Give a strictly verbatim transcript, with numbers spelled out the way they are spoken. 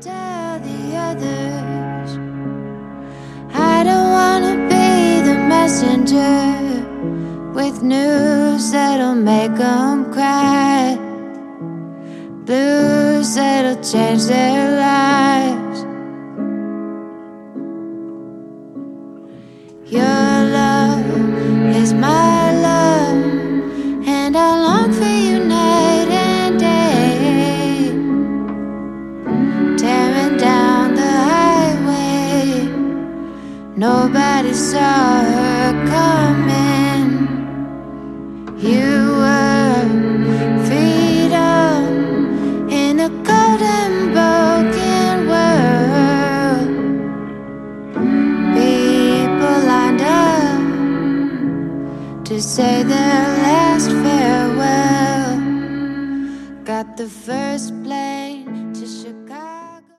Tell the others I don't wanna be the messenger with news that'll make them cry, blues that'll change their lives. Your love is my love, and I long for you night and day. Tearing down the highway, nobody saw her coming. You